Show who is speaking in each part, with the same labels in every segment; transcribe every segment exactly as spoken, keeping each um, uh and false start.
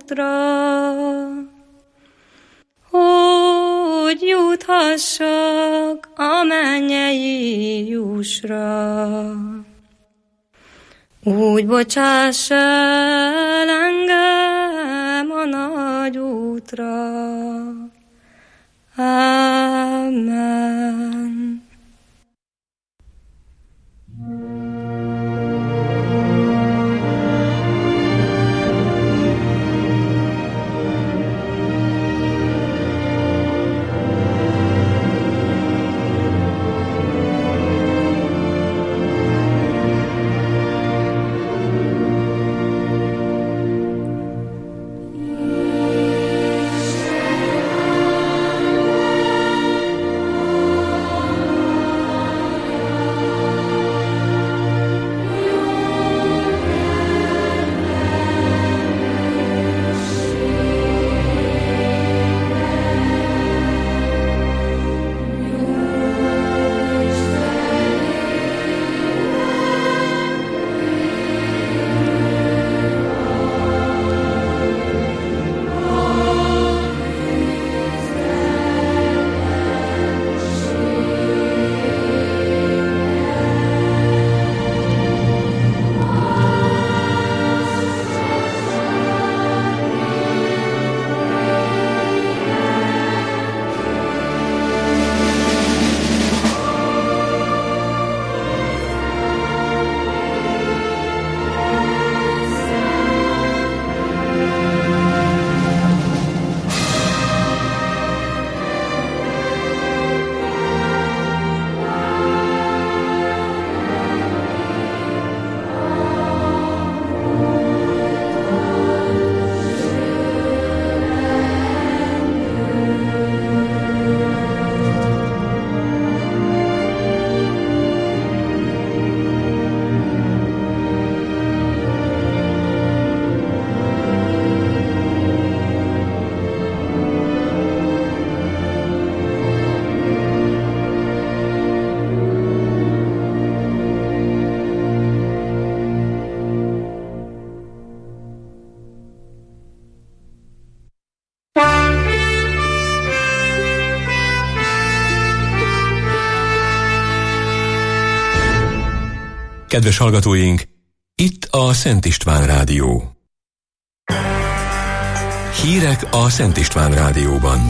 Speaker 1: útra, hogy juthassak a mennyei jussra. Úgy bocsáss el engem a nagy útra. Amen.
Speaker 2: Kedves hallgatóink, itt a Szent István Rádió. Hírek a Szent István Rádióban.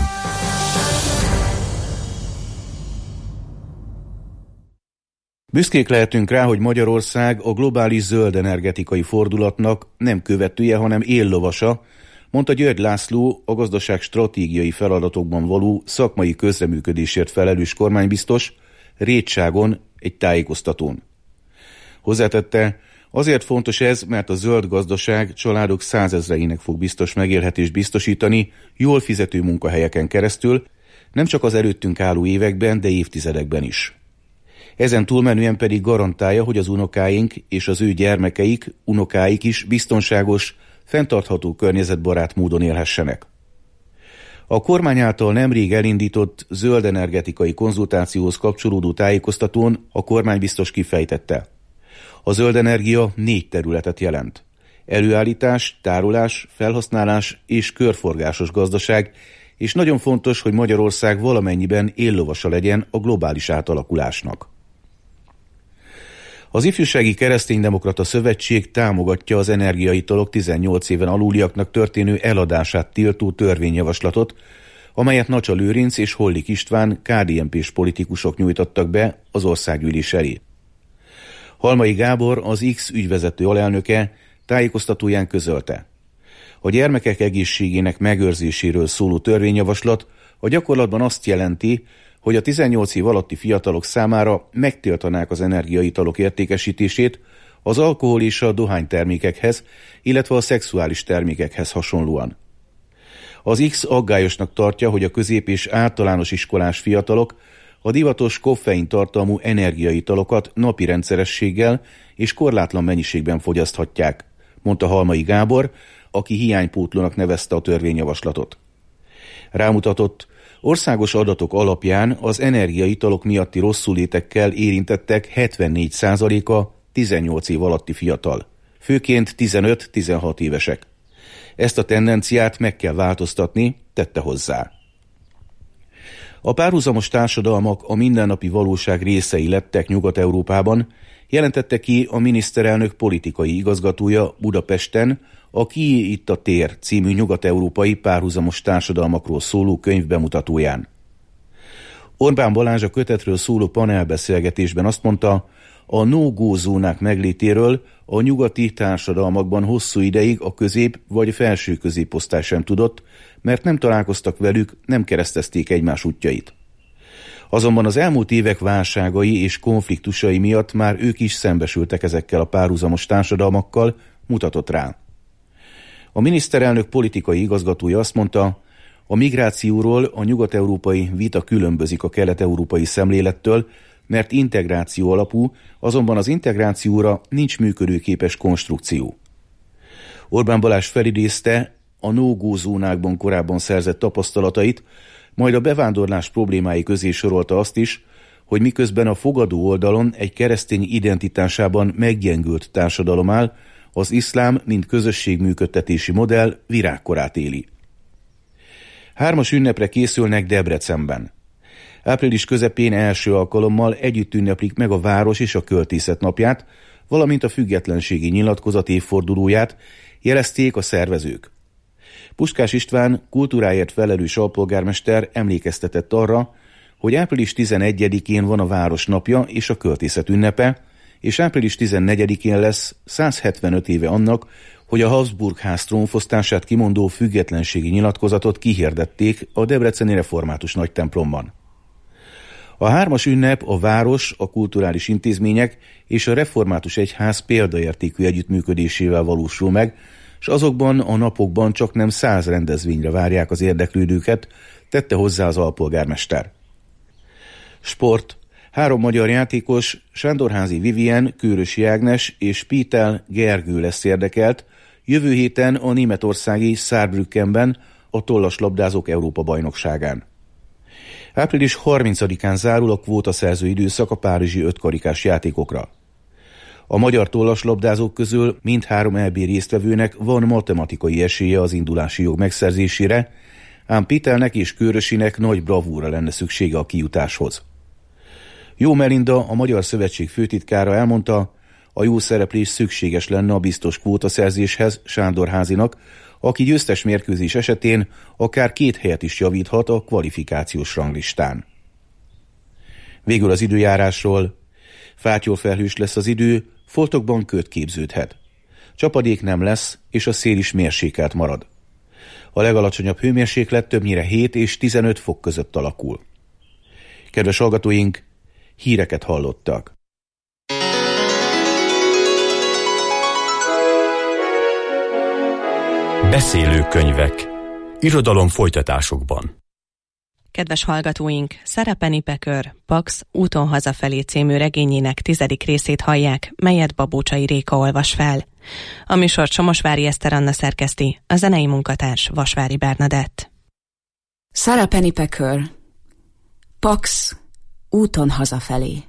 Speaker 3: Büszkék lehetünk rá, hogy Magyarország a globális zöld energetikai fordulatnak nem követője, hanem éllovasa, mondta György László, a gazdaság stratégiai feladatokban való szakmai közreműködésért felelős kormánybiztos Rétságon egy tájékoztatón. Hozzátette, azért fontos ez, mert a zöld gazdaság családok százezreinek fog biztos megélhetést biztosítani jól fizető munkahelyeken keresztül, nem csak az előttünk álló években, de évtizedekben is. Ezen túlmenően pedig garantálja, hogy az unokáink és az ő gyermekeik, unokáik is biztonságos, fenntartható környezetbarát módon élhessenek. A kormány által nemrég elindított zöld energetikai konzultációhoz kapcsolódó tájékoztatón a kormánybiztos kifejtette. A zöld energia négy területet jelent. Előállítás, tárolás, felhasználás és körforgásos gazdaság, és nagyon fontos, hogy Magyarország valamennyiben éllovasa legyen a globális átalakulásnak. Az Ifjúsági Kereszténydemokrata Szövetség támogatja az energiaitalok tizennyolc éven aluliaknak történő eladását tiltó törvényjavaslatot, amelyet Nacsa Lőrinc és Hollik István ká dé en pés politikusok nyújtottak be az országgyűlés elé. Halmai Gábor, az X ügyvezető alelnöke tájékoztatóján közölte. A gyermekek egészségének megőrzéséről szóló törvényjavaslat a gyakorlatban azt jelenti, hogy a tizennyolc év alatti fiatalok számára megtiltanák az energiaitalok értékesítését az alkohol és a dohánytermékekhez, illetve a szexuális termékekhez hasonlóan. Az X aggályosnak tartja, hogy a közép- és általános iskolás fiatalok a divatos koffein tartalmú energiaitalokat napi rendszerességgel és korlátlan mennyiségben fogyaszthatják, mondta Halmai Gábor, aki hiánypótlónak nevezte a törvényjavaslatot. Rámutatott, országos adatok alapján az energiaitalok miatti rosszulétekkel érintettek hetvennégy százaléka tizennyolc év alatti fiatal, főként tizenöt-tizenhat évesek. Ezt a tendenciát meg kell változtatni, tette hozzá. A párhuzamos társadalmak a mindennapi valóság részei lettek Nyugat-Európában, jelentette ki a miniszterelnök politikai igazgatója Budapesten a Kié itt a tér című nyugat-európai párhuzamos társadalmakról szóló könyv bemutatóján. Orbán Balázs a kötetről szóló panelbeszélgetésben azt mondta, a no-go zónák meglétéről a nyugati társadalmakban hosszú ideig a közép vagy felső középosztály sem tudott, mert nem találkoztak velük, nem keresztezték egymás útjait. Azonban az elmúlt évek válságai és konfliktusai miatt már ők is szembesültek ezekkel a párhuzamos társadalmakkal, mutatott rá. A miniszterelnök politikai igazgatója azt mondta, a migrációról a nyugat-európai vita különbözik a kelet-európai szemlélettől, mert integráció alapú, azonban az integrációra nincs működőképes konstrukció. Orbán Balázs felidézte a no-go zónákban korábban szerzett tapasztalatait, majd a bevándorlás problémái közé sorolta azt is, hogy miközben a fogadó oldalon egy keresztény identitásában meggyengült társadalom áll, az iszlám, mint közösségműködtetési modell virágkorát éli. Hármas ünnepre készülnek Debrecenben. Április közepén első alkalommal együtt ünneplik meg a város és a költészet napját, valamint a függetlenségi nyilatkozat évfordulóját, jelezték a szervezők. Puskás István kultúráért felelős alpolgármester emlékeztetett arra, hogy április tizenegyedikén van a város napja és a költészet ünnepe, és április tizennegyedikén lesz száz hetvenöt éve annak, hogy a Habsburg ház trónfosztását kimondó függetlenségi nyilatkozatot kihirdették a debreceni református nagytemplomban. A hármas ünnep a város, a kulturális intézmények és a református egyház példaértékű együttműködésével valósul meg, és azokban a napokban csak nem száz rendezvényre várják az érdeklődőket, tette hozzá az alpolgármester. Sport. Három magyar játékos, Sándorházi Vivien, Kőrösi Ágnes és Pítel Gergő lesz érdekelt, jövő héten a németországi Saarbrückenben a tollaslabdázók Európa-bajnokságán. április harmincadikán zárul a kvótaszerző időszak a párizsi ötkarikás játékokra. A magyar tollaslabdázók közül mindhárom é bé résztvevőnek van matematikai esélye az indulási jog megszerzésére, ám Pitelnek és Kőrösinek nagy bravúra lenne szüksége a kijutáshoz. Jó Melinda, a Magyar Szövetség főtitkára elmondta, a jó szereplés szükséges lenne a biztos kvótaszerzéshez Sándorházinak, aki győztes mérkőzés esetén akár két helyet is javíthat a kvalifikációs ranglistán. Végül az időjárásról. Fátyolfelhős lesz az idő, foltokban köd képződhet. Csapadék nem lesz, és a szél is mérsékelt marad. A legalacsonyabb hőmérséklet többnyire hét és tizenöt fok között alakul. Kedves hallgatóink, híreket hallottak.
Speaker 2: Beszélő könyvek. Irodalom folytatásokban.
Speaker 4: Kedves hallgatóink, Sarapeni Pekör, Pax Úton hazafelé című regényének tizedik részét hallják, melyet Babócsai Réka olvas fel. A műsort Somosvári Eszter Anna szerkeszti, a zenei munkatárs Vasvári Bernadett.
Speaker 5: Sarapeni Pekör, Pax Úton hazafelé.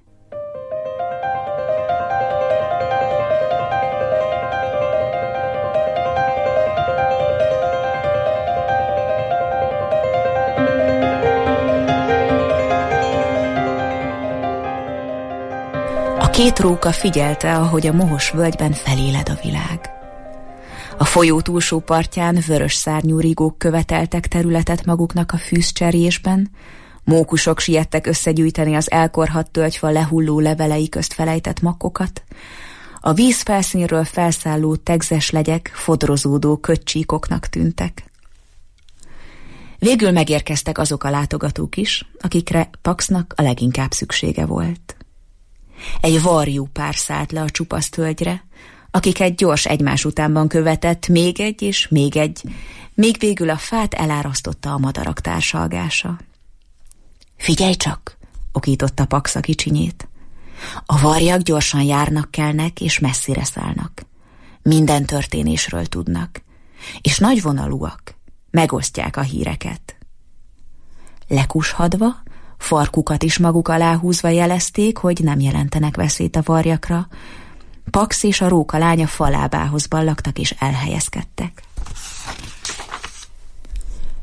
Speaker 5: Két róka figyelte, ahogy a mohos völgyben feléled a világ. A folyó túlsó partján vörös szárnyú rigók követeltek területet maguknak a fűzcserjésben, mókusok siettek összegyűjteni az elkorhadt tölgyfa lehulló levelei közt felejtett makkokat, a víz felszínről felszálló tegzes legyek fodrozódó kötcsíkoknak tűntek. Végül megérkeztek azok a látogatók is, akikre Paxnak a leginkább szüksége volt. Egy varjú pár szállt le a csupasz tölgyre, akiket gyors egymás utánban követett még egy és még egy, még végül a fát elárasztotta a madarak társalgása. Figyelj csak, okította Pax a kicsinyét. A varjak gyorsan járnak, kelnek és messzire szállnak. Minden történésről tudnak, és nagyvonalúak, megosztják a híreket. Lekushadva, farkukat is maguk alá húzva jelezték, hogy nem jelentenek veszélyt a varjakra. Pax és a róka lánya falábához ballagtak és elhelyezkedtek.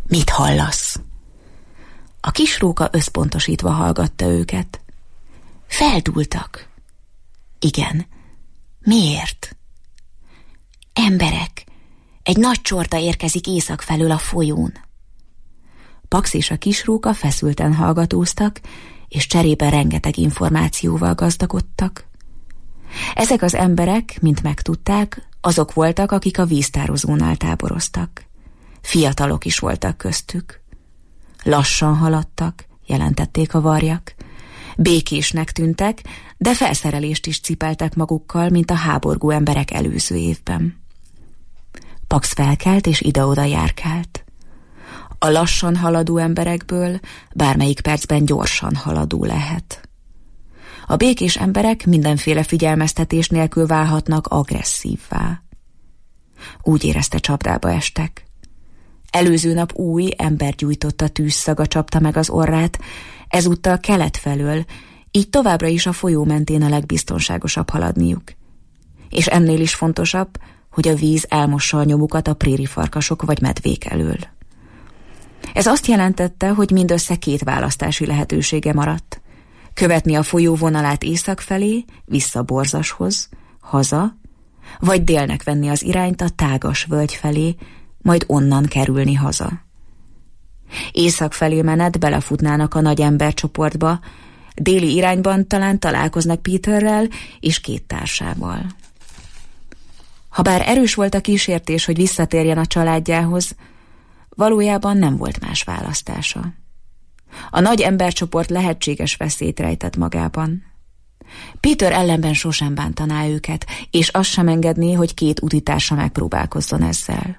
Speaker 5: Mit hallasz? A kis róka összpontosítva hallgatta őket. Feldúltak. Igen. Miért? Emberek. Egy nagy csorda érkezik észak felől a folyón. Pax és a kis róka feszülten hallgatóztak, és cserébe rengeteg információval gazdagodtak. Ezek az emberek, mint megtudták, azok voltak, akik a víztározónál táboroztak. Fiatalok is voltak köztük. Lassan haladtak, jelentették a varjak. Békésnek tűntek, de felszerelést is cipeltek magukkal, mint a háborgó emberek előző évben. Pax felkelt és ide-oda járkált. A lassan haladó emberekből bármelyik percben gyorsan haladó lehet. A békés emberek mindenféle figyelmeztetés nélkül válhatnak agresszívvá. Úgy érezte, csapdába estek. Előző nap új, embergyújtotta tűzszaga csapta meg az orrát, ezúttal kelet felől, így továbbra is a folyó mentén a legbiztonságosabb haladniuk. És ennél is fontosabb, hogy a víz elmossa a nyomukat a prérifarkasok vagy medvék elől. Ez azt jelentette, hogy mindössze két választási lehetősége maradt. Követni a folyó vonalát észak felé, vissza Borzashoz, haza, vagy délnek venni az irányt a tágas völgy felé, majd onnan kerülni haza. Észak felé menet belefutnának a nagy embercsoportba, déli irányban talán találkoznak Peterrel és két társával. Habár erős volt a kísértés, hogy visszatérjen a családjához, valójában nem volt más választása. A nagy embercsoport lehetséges veszélyt rejtett magában. Peter ellenben sosem bántaná őket, és azt sem engedné, hogy két utitársa megpróbálkozzon ezzel.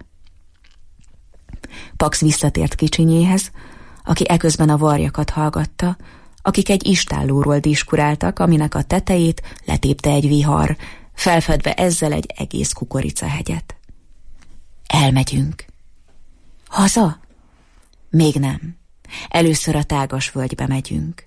Speaker 5: Pax visszatért kicsinyéhez, aki eközben a varjakat hallgatta, akik egy istállóról diskuráltak, aminek a tetejét letépte egy vihar, felfedve ezzel egy egész kukoricahegyet. Elmegyünk. Haza? Még nem. Először a tágas völgybe megyünk.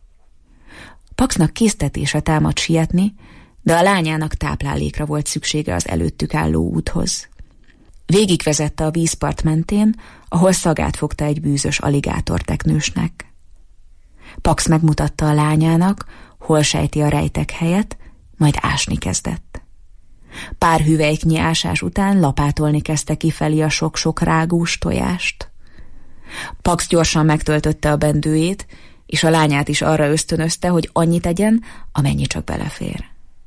Speaker 5: Paxnak késztetése támad sietni, de a lányának táplálékra volt szüksége az előttük álló úthoz. Végigvezette a vízpart mentén, ahol szagát fogta egy bűzös aligátorteknősnek. Pax megmutatta a lányának, hol sejti a rejtek helyet, majd ásni kezdett. Pár hüvelyknyi ásás után lapátolni kezdte kifelé a sok-sok rágós tojást. Pax gyorsan megtöltötte a bendőjét, és a lányát is arra ösztönözte, hogy annyit tegyen, amennyi csak belefér.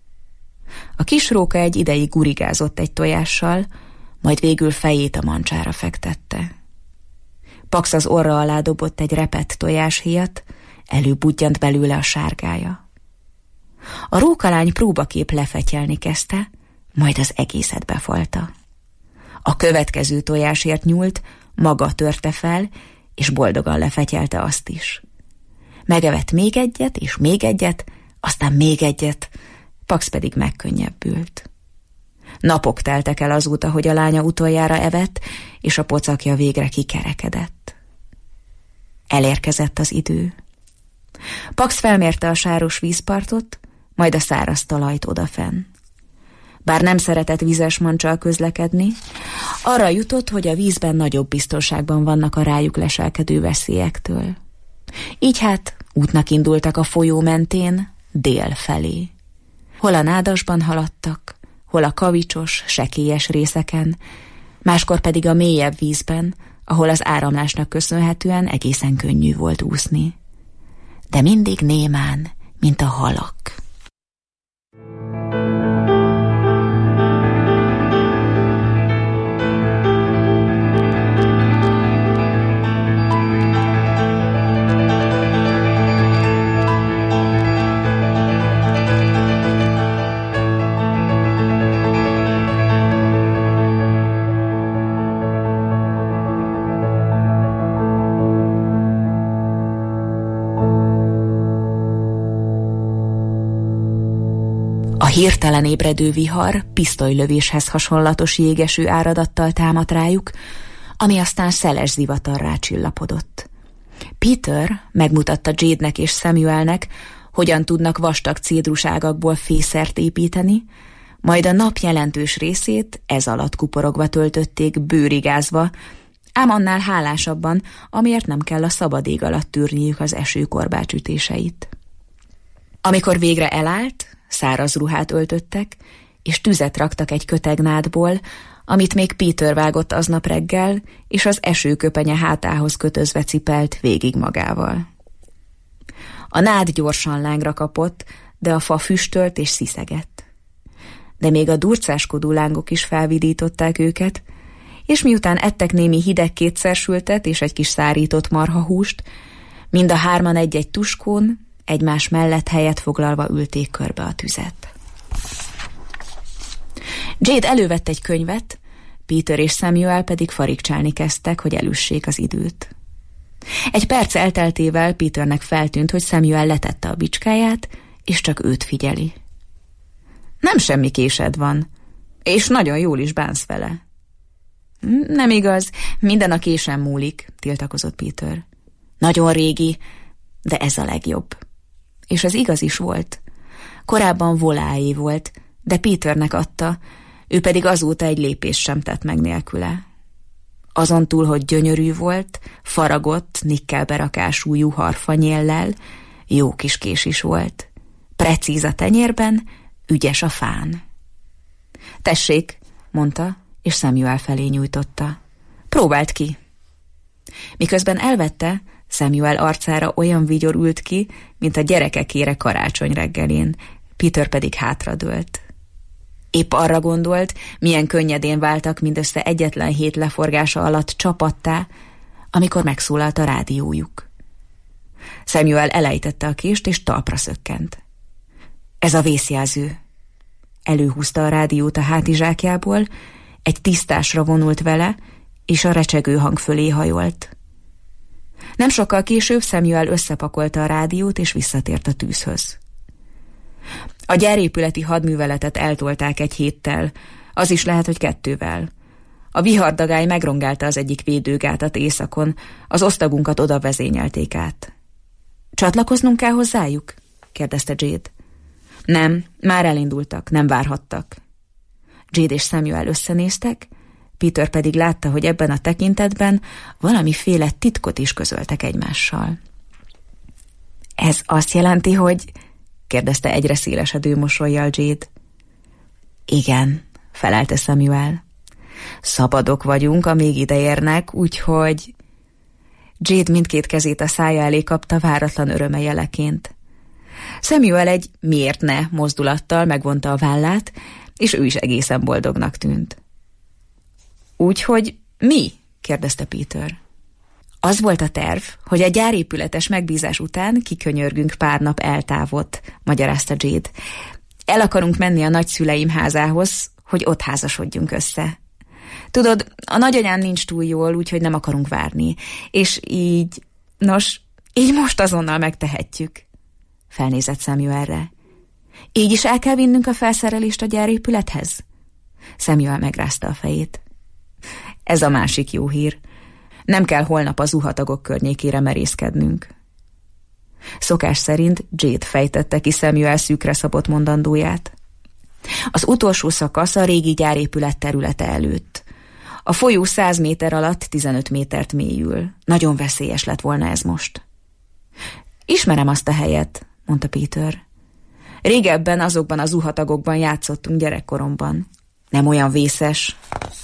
Speaker 5: A kis róka egy ideig gurigázott egy tojással, majd végül fejét a mancsára fektette. Pax az orra alá dobott egy repett tojáshéjat, előbudjant belőle a sárgája. A rókalány próbakép lefetyelni kezdte, majd az egészet befalta. A következő tojásért nyúlt, maga törte fel, és boldogan lefetyelte azt is. Megevett még egyet, és még egyet, aztán még egyet, Pax pedig megkönnyebbült. Napok teltek el azóta, hogy a lánya utoljára evett, és a pocakja végre kikerekedett. Elérkezett az idő. Pax felmérte a sáros vízpartot, majd a száraz talajt odafenn. Bár nem szeretett vizes mancsal közlekedni, arra jutott, hogy a vízben nagyobb biztonságban vannak a rájuk leselkedő veszélyektől. Így hát útnak indultak a folyó mentén, dél felé. Hol a nádasban haladtak, hol a kavicsos, sekélyes részeken, máskor pedig a mélyebb vízben, ahol az áramlásnak köszönhetően egészen könnyű volt úszni. De mindig némán, mint a halak. Hirtelen ébredő vihar pisztolylövéshez hasonlatos jégeső áradattal támadt rájuk, ami aztán szeles zivatarrá csillapodott. Peter megmutatta Jade-nek és Samuelnek, hogyan tudnak vastag cédruságakból fészert építeni, majd a nap jelentős részét ez alatt kuporogva töltötték bőrigázva, ám annál hálásabban, amiért nem kell a szabad ég alatt tűrniük az eső korbácsütéseit. Amikor végre elállt, száraz ruhát öltöttek, és tüzet raktak egy kötegnádból, amit még Peter vágott aznap reggel, és az esőköpenye hátához kötözve cipelt végig magával. A nád gyorsan lángra kapott, de a fa füstölt és sziszegett. De még a durcáskodó lángok is felvidították őket, és miután ettek némi hideg kétszersültet és egy kis szárított marhahúst, mind a hárman egy-egy tuskón, egymás mellett helyet foglalva ülték körbe a tüzet. Jade elővett egy könyvet, Peter és Samuel pedig farigcsálni kezdtek, hogy elüssék az időt. Egy perc elteltével Peternek feltűnt, hogy Samuel letette a bicskáját, és csak őt figyeli. Nem semmi késed van, és nagyon jól is bánsz vele. Nem igaz, minden a késen múlik, tiltakozott Peter. Nagyon régi, de ez a legjobb. És ez igaz is volt. Korábban Voláé volt, de Peternek adta, ő pedig azóta egy lépés sem tett meg nélküle. Azon túl, hogy gyönyörű volt, faragott, nikkelberakású juharfanyéllel, jó kis kés is volt. Precíz a tenyérben, ügyes a fán. Tessék, mondta, és Samuel felé nyújtotta. Próbáld ki. Miközben elvette, Samuel arcára olyan vigyor ült ki, mint a gyerekekére karácsony reggelén, Peter pedig hátradőlt. Épp arra gondolt, milyen könnyedén váltak mindössze egyetlen hét leforgása alatt csapattá, amikor megszólalt a rádiójuk. Samuel elejtette a kést, és talpra szökkent. Ez a vészjelző. Előhúzta a rádiót a hátizsákjából, egy tisztásra vonult vele, és a recsegő hang fölé hajolt. Nem sokkal később Samuel összepakolta a rádiót, és visszatért a tűzhöz. A gyárépületi hadműveletet eltolták egy héttel, az is lehet, hogy kettővel. A vihardagály megrongálta az egyik védőgátat északon, az osztagunkat oda vezényelték át. Csatlakoznunk kell hozzájuk? kérdezte Jade. Nem, már elindultak, nem várhattak. Jade és Samuel összenéztek, Peter pedig látta, hogy ebben a tekintetben valamiféle titkot is közöltek egymással. Ez azt jelenti, hogy... kérdezte egyre szélesedő mosollyal Jade. Igen, felelte Samuel. Szabadok vagyunk, amíg ideérnek, úgyhogy... Jade mindkét kezét a szája elé kapta váratlan öröme jeleként. Samuel egy miért ne mozdulattal megvonta a vállát, és ő is egészen boldognak tűnt. Úgyhogy mi? kérdezte Peter. Az volt a terv, hogy a gyárépületes megbízás után kikönyörgünk pár nap eltávot, magyarázta Jade. El akarunk menni a nagyszüleim házához, hogy ott házasodjunk össze. Tudod, a nagyanyám nincs túl jól, úgyhogy nem akarunk várni. És így, nos, így most azonnal megtehetjük. Felnézett Samuelre. Így is el kell vinnünk a felszerelést a gyárépülethez? Samuel megrázta a fejét. Ez a másik jó hír. Nem kell holnap a zuhatagok környékére merészkednünk. Szokás szerint Jade fejtette ki Samuel szűkre szabott mondandóját. Az utolsó szakasz a régi gyárépület területe előtt. A folyó száz méter alatt tizenöt métert mélyül. Nagyon veszélyes lett volna ez most. Ismerem azt a helyet, mondta Peter. Régebben azokban az zuhatagokban játszottunk gyerekkoromban. Nem olyan vészes.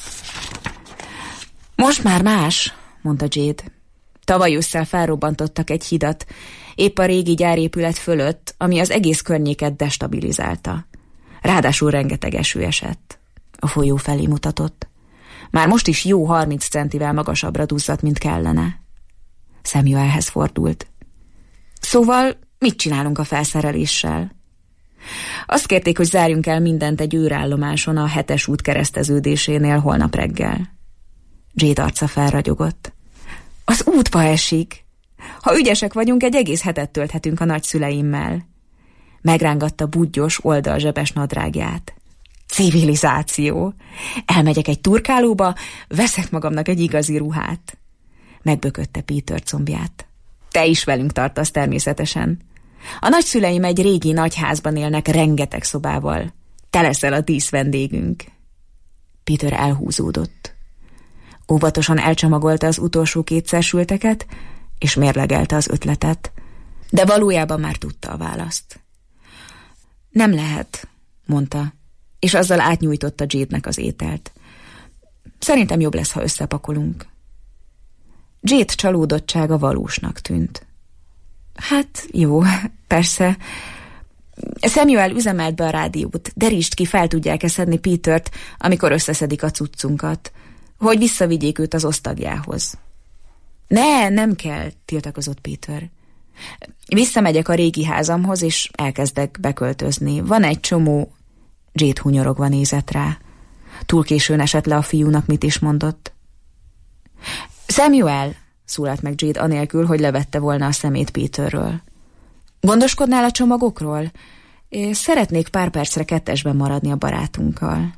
Speaker 5: Most már más, mondta Jade. Tavaly ősszel felrobbantottak egy hidat, épp a régi gyárépület fölött, ami az egész környéket destabilizálta. Ráadásul rengeteg eső esett. A folyó felé mutatott. Már most is jó harminc centivel magasabbra duzzadt, mint kellene. Samuelhez fordult. Szóval mit csinálunk a felszereléssel? Azt kérték, hogy zárjunk el mindent egy űrállomáson a hetes út kereszteződésénél holnap reggel. Jade arca felragyogott. Az útba esik. Ha ügyesek vagyunk, egy egész hetet tölthetünk a nagyszüleimmel. Megrángatta budgyos, oldalzsebes nadrágját. Civilizáció. Elmegyek egy turkálóba, veszek magamnak egy igazi ruhát. Megbökötte Peter combját. Te is velünk tartasz természetesen. A nagyszüleim egy régi nagyházban élnek rengeteg szobával. Te leszel a díszvendégünk. Peter elhúzódott. Óvatosan elcsomagolta az utolsó kétszer sülteket, és mérlegelte az ötletet, de valójában már tudta a választ. Nem lehet, mondta, és azzal átnyújtotta Jade-nek az ételt. Szerintem jobb lesz, ha összepakolunk. Jade csalódottsága valósnak tűnt. Hát jó, persze. Samuel üzemelt be a rádiót, derítsd ki, fel tudják-e szedni Petert, amikor összeszedik a cuccunkat, hogy visszavigyék őt az osztagjához. Ne, nem kell, tiltakozott Peter. Visszamegyek a régi házamhoz, és elkezdek beköltözni. Van egy csomó... Jade hunyorogva nézett rá. Túl későn esett le a fiúnak, mit is mondott. Samuel, szólalt meg Jade anélkül, hogy levette volna a szemét Peterről. Gondoskodnál a csomagokról? Szeretnék pár percre kettesben maradni a barátunkkal.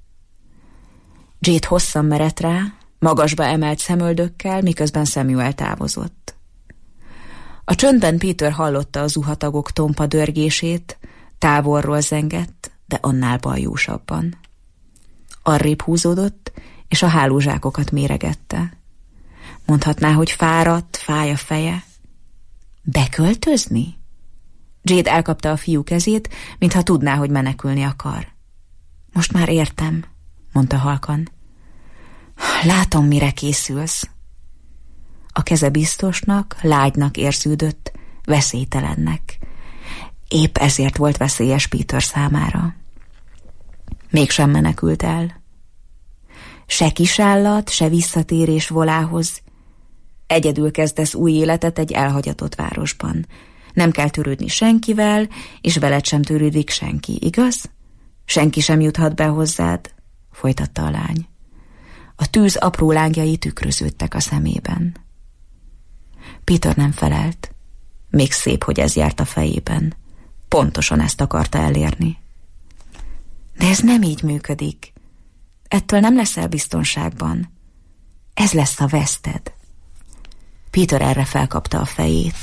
Speaker 5: Jade hosszan merett rá, magasba emelt szemöldökkel, miközben Samuel távozott. A csöndben Peter hallotta a zuhatagok tompa dörgését, távolról zengett, de annál bajósabban. Arrébb húzódott, és a hálózsákokat méregette. Mondhatná, hogy fáradt, fáj a feje. Beköltözni? Jade elkapta a fiú kezét, mintha tudná, hogy menekülni akar. Most már értem, mondta halkan. Látom, mire készülsz. A keze biztosnak, lágynak érződött, veszélytelennek. Épp ezért volt veszélyes Peter számára. Mégsem menekült el. Se kisállat, se visszatérés volához. Egyedül kezdesz új életet egy elhagyatott városban. Nem kell törődni senkivel, és veled sem törődik senki, igaz? Senki sem juthat be hozzád, folytatta a lány. A tűz apró lángjai tükröződtek a szemében. Peter nem felelt. Még szép, hogy ez járt a fejében. Pontosan ezt akarta elérni. De ez nem így működik. Ettől nem leszel biztonságban. Ez lesz a veszted. Peter erre felkapta a fejét.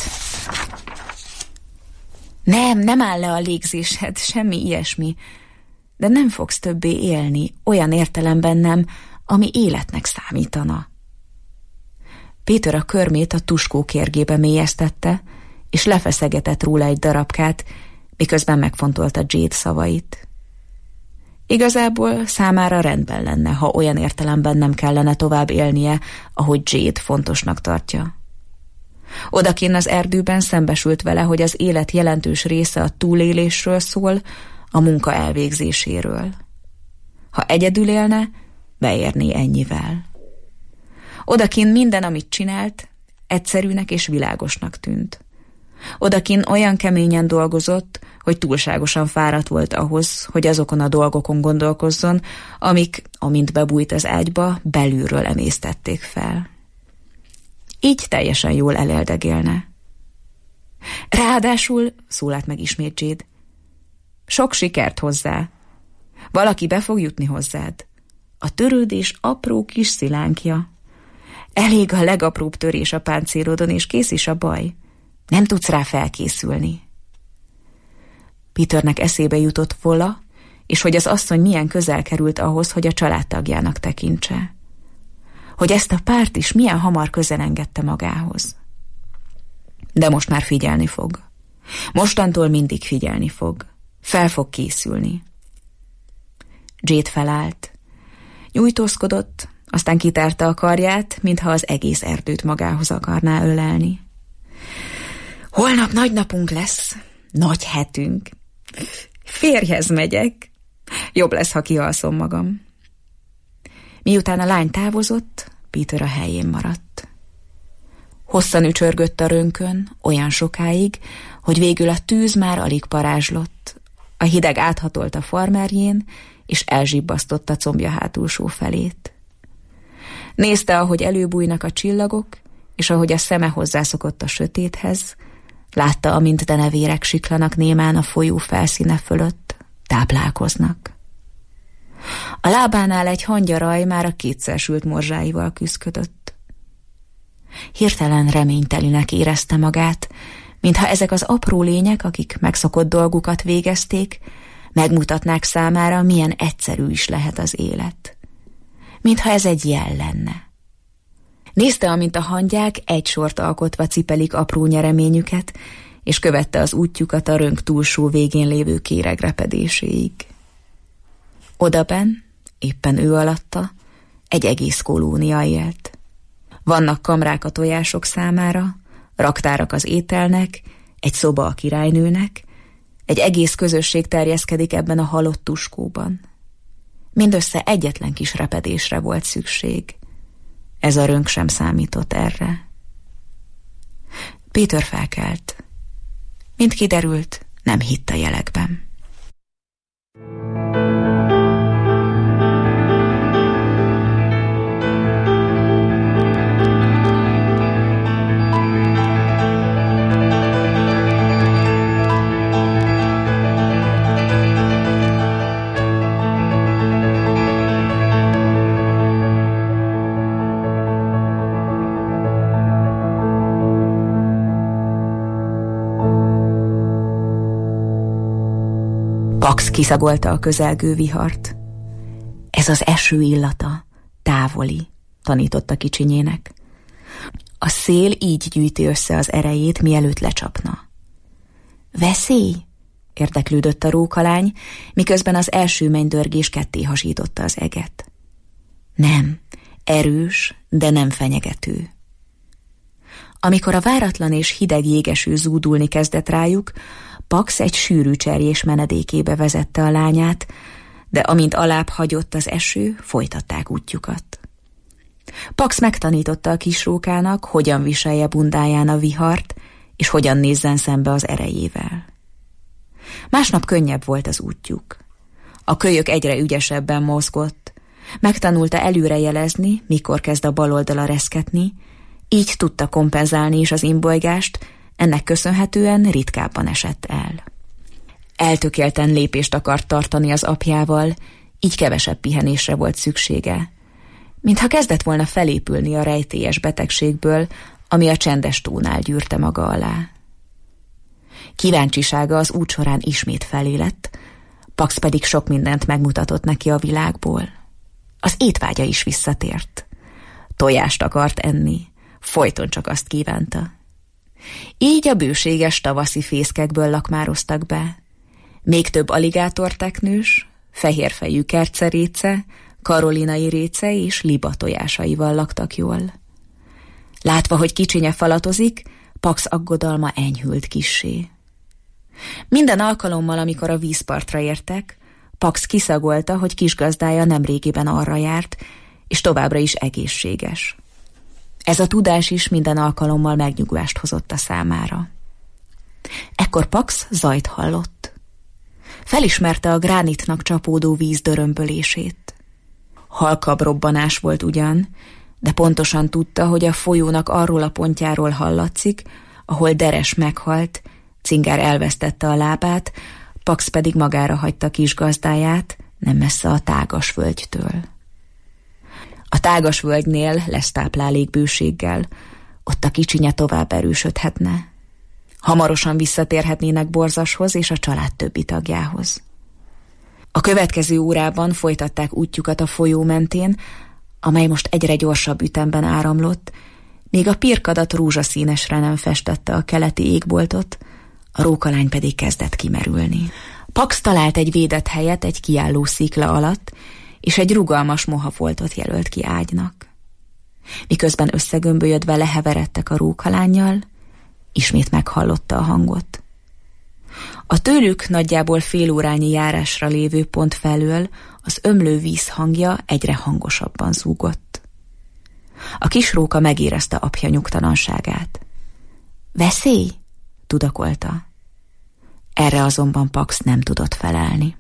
Speaker 5: Nem, nem áll le a légzésed, semmi ilyesmi. De nem fogsz többé élni, olyan értelemben nem, ami életnek számítana. Peter a körmét a tuskó kérgébe mélyeztette, és lefeszegetett róla egy darabkát, miközben megfontolta Jade szavait. Igazából számára rendben lenne, ha olyan értelemben nem kellene tovább élnie, ahogy Jade fontosnak tartja. Odakinn az erdőben szembesült vele, hogy az élet jelentős része a túlélésről szól, a munka elvégzéséről. Ha egyedül élne, beérné ennyivel. Odakinn minden, amit csinált, egyszerűnek és világosnak tűnt. Odakinn olyan keményen dolgozott, hogy túlságosan fáradt volt ahhoz, hogy azokon a dolgokon gondolkozzon, amik, amint bebújt az ágyba, belülről emésztették fel. Így teljesen jól eleldegélne. Ráadásul, szólalt meg ismét Jade, sok sikert hozzá. Valaki be fog jutni hozzád. A törődés apró kis szilánkja. Elég a legapróbb törés a páncélodon, és kész is a baj. Nem tudsz rá felkészülni. Peternek eszébe jutott Vola, és hogy az asszony milyen közel került ahhoz, hogy a családtagjának tekintse. Hogy ezt a párt is milyen hamar közel engedte magához. De most már figyelni fog. Mostantól mindig figyelni fog. Fel fog készülni. Jade felállt. Nyújtózkodott, aztán kitárta a karját, mintha az egész erdőt magához akarná ölelni. Holnap nagy napunk lesz, nagy hetünk. Férjhez megyek. Jobb lesz, ha kialszom magam. Miután a lány távozott, Peter a helyén maradt. Hosszan ücsörgött a rönkön, olyan sokáig, hogy végül a tűz már alig parázslott. A hideg áthatolt a farmerjén, és elzsibbasztotta combja hátulsó felét. Nézte, ahogy előbújnak a csillagok, és ahogy a szeme hozzászokott a sötéthez, látta, amint denevérek siklanak némán a folyó felszíne fölött, táplálkoznak. A lábánál egy hangyaraj már a kétszer sült morzsáival küszködött. Hirtelen reménytelinek érezte magát, mintha ezek az apró lények, akik megszokott dolgukat végezték, megmutatnák számára, milyen egyszerű is lehet az élet. Mintha ez egy jel lenne. Nézte, amint a hangyák egy sort alkotva cipelik apró nyereményüket, és követte az útjukat a rönk túlsó végén lévő kéreg repedéséig. Odaben, éppen ő alatta, egy egész kolónia élt. Vannak kamrák a tojások számára, raktárak az ételnek, egy szoba a királynőnek, egy egész közösség terjeszkedik ebben a halott tuskóban. Mindössze egyetlen kis repedésre volt szükség. Ez a rönk sem számított erre. Péter felkelt. Mint kiderült, nem hitt a jelekben. Pax kiszagolta a közelgő vihart. Ez az eső illata, távoli, tanította kicsinyének. A szél így gyűjti össze az erejét, mielőtt lecsapna. Veszély? Érdeklődött a rókalány, miközben az első mennydörgés ketté hasította az eget. Nem, erős, de nem fenyegető. Amikor a váratlan és hideg jégeső zúdulni kezdett rájuk, Pax egy sűrű cserjés menedékébe vezette a lányát, de amint alább hagyott az eső, folytatták útjukat. Pax megtanította a kisrókának, hogyan viselje bundáján a vihart, és hogyan nézzen szembe az erejével. Másnap könnyebb volt az útjuk. A kölyök egyre ügyesebben mozgott. Megtanulta előrejelezni, mikor kezd a bal oldala reszketni, így tudta kompenzálni is az imbolygást, ennek köszönhetően ritkábban esett el. Eltökélten lépést akart tartani az apjával, így kevesebb pihenésre volt szüksége, mintha kezdett volna felépülni a rejtélyes betegségből, ami a csendes tónál gyűrte maga alá. Kíváncsisága az út során ismét felélett, Pax pedig sok mindent megmutatott neki a világból. Az étvágya is visszatért. Tojást akart enni, folyton csak azt kívánta. Így a bőséges tavaszi fészkekből lakmároztak be. Még több aligátorteknős, fehérfejű kertszeréce, karolinai réce és liba tojásaival laktak jól. Látva, hogy kicsinye falatozik, Pax aggodalma enyhült kissé. Minden alkalommal, amikor a vízpartra értek, Pax kiszagolta, hogy kisgazdája nemrégiben arra járt, és továbbra is egészséges. Ez a tudás is minden alkalommal megnyugvást hozott a számára. Ekkor Pax zajt hallott. Felismerte a gránitnak csapódó víz dörömbölését. Halkabb robbanás volt ugyan, de pontosan tudta, hogy a folyónak arról a pontjáról hallatszik, ahol Deres meghalt, Cingár elvesztette a lábát, Pax pedig magára hagyta kisgazdáját, nem messze a tágas völgytől. A tágas völgynél lesz táplálékbőséggel, ott a kicsinye tovább erősödhetne. Hamarosan visszatérhetnének Borzashoz és a család többi tagjához. A következő órában folytatták útjukat a folyó mentén, amely most egyre gyorsabb ütemben áramlott, még a pirkadat rózsaszínesre nem festette a keleti égboltot, a rókalány pedig kezdett kimerülni. Pax talált egy védett helyet egy kiálló szikla alatt, és egy rugalmas mohafoltot jelölt ki ágynak. Miközben összegömbölyödve leheveredtek a rókalánnyal, ismét meghallotta a hangot. A tőlük nagyjából fél órányi járásra lévő pont felől az ömlő víz hangja egyre hangosabban zúgott. A kis róka megérezte apja nyugtalanságát. Veszély? Tudakolta. Erre azonban Pax nem tudott felelni.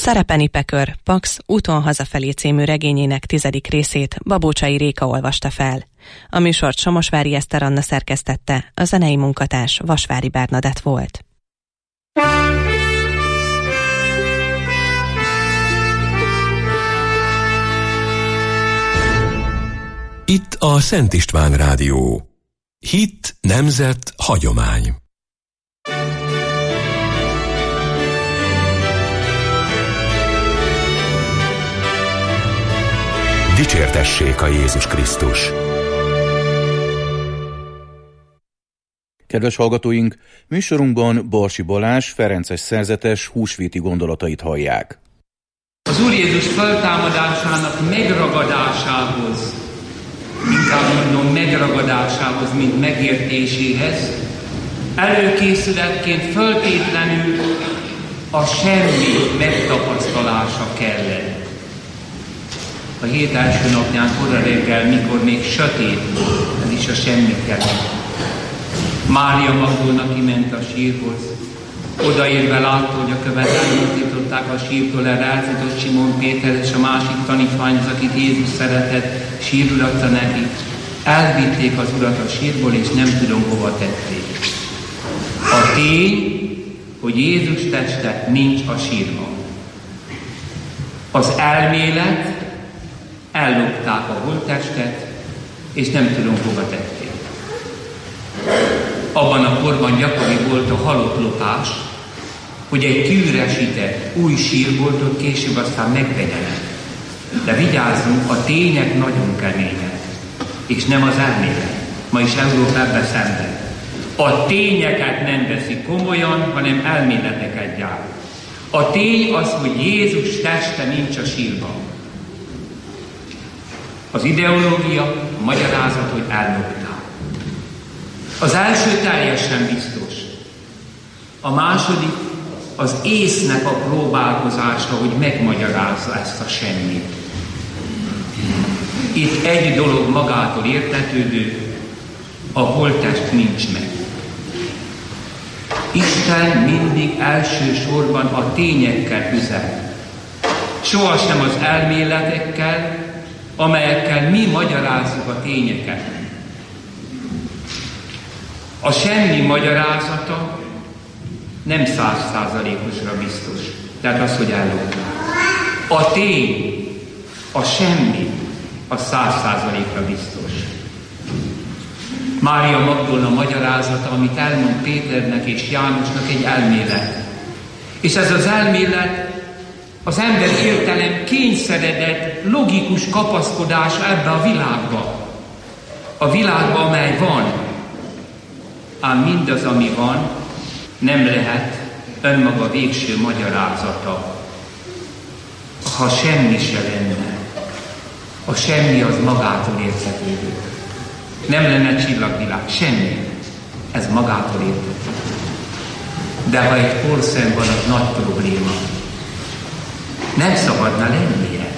Speaker 4: Szerepeni Pekör, Pax úton hazafelé című regényének tizedik részét Babócsai Réka olvasta fel. A műsort Somosvári Eszter Anna szerkesztette, a zenei munkatárs Vasvári Bernadett volt.
Speaker 2: Itt a Szent István Rádió. Hit, nemzet, hagyomány. Dicsértessék a Jézus Krisztus!
Speaker 3: Kedves hallgatóink, műsorunkban Borsi Balázs, ferences szerzetes húsvéti gondolatait hallják.
Speaker 6: Az Úr Jézus feltámadásának megragadásához, inkább mondom megragadásához, mint megértéséhez, előkészületként föltétlenül a semmi megtapasztalása kellett. A hét első napján kora reggel, mikor még sötét volt, ez is a semmi kellett. Mária Magdolna kiment a sírhoz. Odaérve látta, hogy a követ elmozdították a sírtól, erre elfutott Simon Péter és a másik tanítványhoz, akit Jézus szeretett, sírulatta neki. Elvitték az Urat a sírból, és nem tudom, hova tették. A tény, hogy Jézus teste nincs a sírban. Az elmélet, ellopták a holttestet, és nem tudom, hova tették. Abban a korban gyakori volt a halott lopás, hogy egy kiüresített új sírboltot később aztán megvegyenek. De vigyázzunk, a tények nagyon kemények, és nem az elmélet. Ma is Európa ebbe szenved. A tényeket nem veszik komolyan, hanem elméleteket gyárt. A tény az, hogy Jézus teste nincs a sírban. Az ideológia, a magyarázat, hogy ellopták. Az első teljesen biztos. A második az észnek a próbálkozása, hogy megmagyarázza ezt a semmit. Itt egy dolog magától értetődő, a holttest nincs meg. Isten mindig elsősorban a tényekkel üzen. Sohasem az elméletekkel, amelyekkel mi magyarázzuk a tényeket. A semmi magyarázata nem száz százalékosra biztos. Tehát az, hogy ellopták. A tény, a semmi, a száz százalékra biztos. Mária Magdolna magyarázata, amit elmond Péternek és Jánosnak, egy elmélet. És ez az elmélet az ember értelem kényszeredett, logikus kapaszkodása ebbe a világba. A világba, amely van. Ám mindaz, ami van, nem lehet önmaga végső magyarázata. Ha semmi se lenne, a semmi az magától értetődő. Nem lenne csillagvilág, semmi. Ez magától értetődő. De ha egy porszem van, az nagy probléma. Nem szabadna lennie.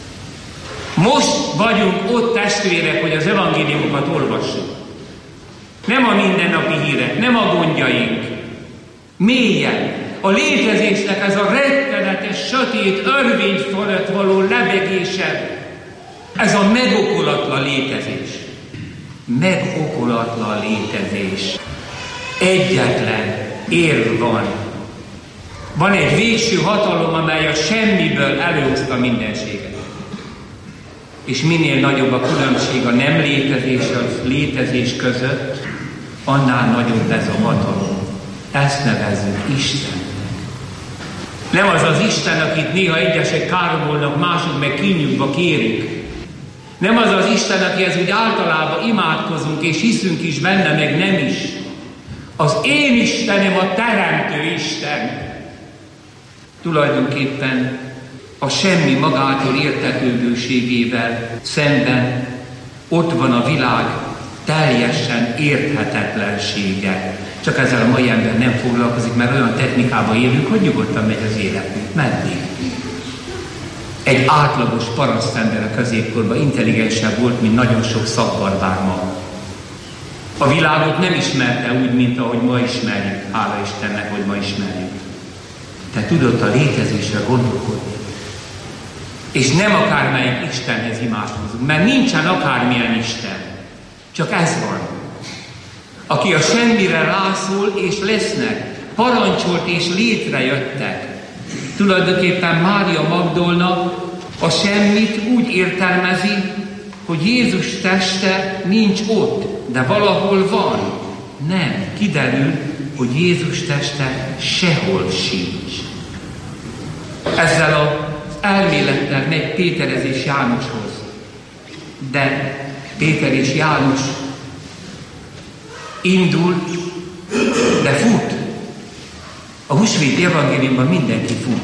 Speaker 6: Most vagyunk ott, testvérek, hogy az evangéliumokat olvassuk. Nem a mindennapi hírek, nem a gondjaink. Mélyen. A létezésnek ez a rettenetes, sötét örvény fölött való lebegése, ez a megokolatlan létezés. Megokolatlan létezés. Egyetlen érv van. Van egy végső hatalom, amely a semmiből előhozta mindenséget. És minél nagyobb a különbség a nem létezés, a létezés között, annál nagyobb ez a hatalom. Ezt nevezzük Istennek. Nem az az Isten, akit néha egyesek káromolnak, mások meg kínjukba kérik. Nem az az Isten, akihez úgy általában imádkozunk, és hiszünk is benne, meg nem is. Az én Istenem a teremtő Isten. Tulajdonképpen a semmi magától értetődőségével szemben ott van a világ teljesen érthetetlensége. Csak ezzel a mai ember nem foglalkozik, mert olyan technikában élünk, hogy nyugodtan megy az életünk. Meddig? Egy átlagos parasztember a középkorban intelligensebb volt, mint nagyon sok szakbarbár ma. A világot nem ismerte úgy, mint ahogy ma ismerjük. Hála Istennek, hogy ma ismerjük. te tudod a létezésre gondolkodni. És nem akármelyik Istenhez imádkozunk, mert nincsen akármilyen Isten. Csak ez van. Aki a semmire rászól és lesznek, parancsolt és létrejöttek. Tulajdonképpen Mária Magdolna a semmit úgy értelmezi, hogy Jézus teste nincs ott, de valahol van. Nem, kiderül, hogy Jézus teste sehol sincs. Ezzel az elmélettel megy Péterhez és Jánoshoz. De Péter és János indul, de fut. A húsvét evangéliumban mindenki fut.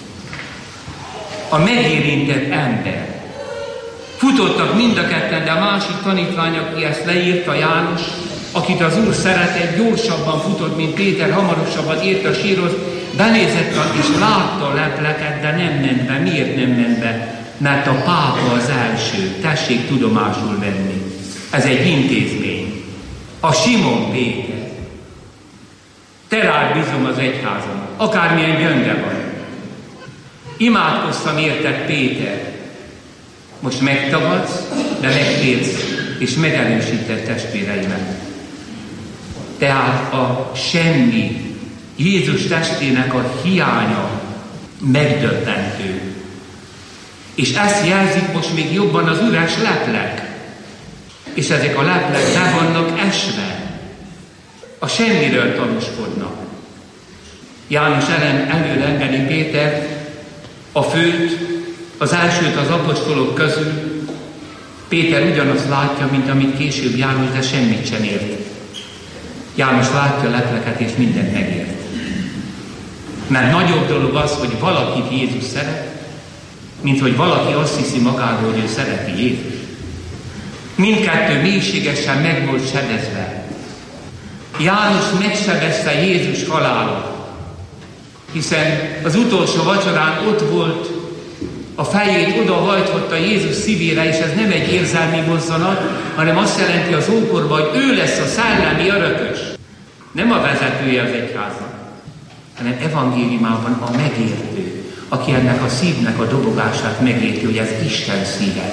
Speaker 6: A megérintett ember. Futottak mind a ketten, de a másik tanítvány, aki ezt leírta, János, akit az Úr szeretett, gyorsabban futott, mint Péter, hamarosabban ért a sírhoz, benézett és látta a lepleket, de nem ment be. Miért nem ment be? Mert a pápa az első. Tessék tudomásul venni. Ez egy intézmény. A Simon Péter. Te rád bízom az egyházon, akármilyen gyönge van. Imádkoztam érted, Péter. Most megtagadsz, de megtérsz, és megerősíted testvéreimet. Tehát a semmi, Jézus testének a hiánya megdöbbentő. És ezt jelzik most még jobban az üres leplek. És ezek a leplek be vannak esve. A semmiről tanúskodnak. János ellen előre engedi Péter a főt, az elsőt az apostolok közül. Péter ugyanazt látja, mint amit később János, de semmit sem ért. János látja a lepleket, és mindent megért. Mert nagyobb dolog az, hogy valakit Jézus szeret, mint hogy valaki azt hiszi magáról, hogy ő szereti Jézus. Mindkettő mélységesen meg volt sebezve. János megsebezte Jézus halálát, hiszen az utolsó vacsorán ott volt, a fejét odahajthotta Jézus szívére, és ez nem egy érzelmi mozzanat, hanem azt jelenti az ókorban, hogy ő lesz a szellemi örökös. Nem a vezetője az egyháznak, hanem evangéliumában a megértő, aki ennek a szívnek a dobogását megérti, hogy ez Isten szíve.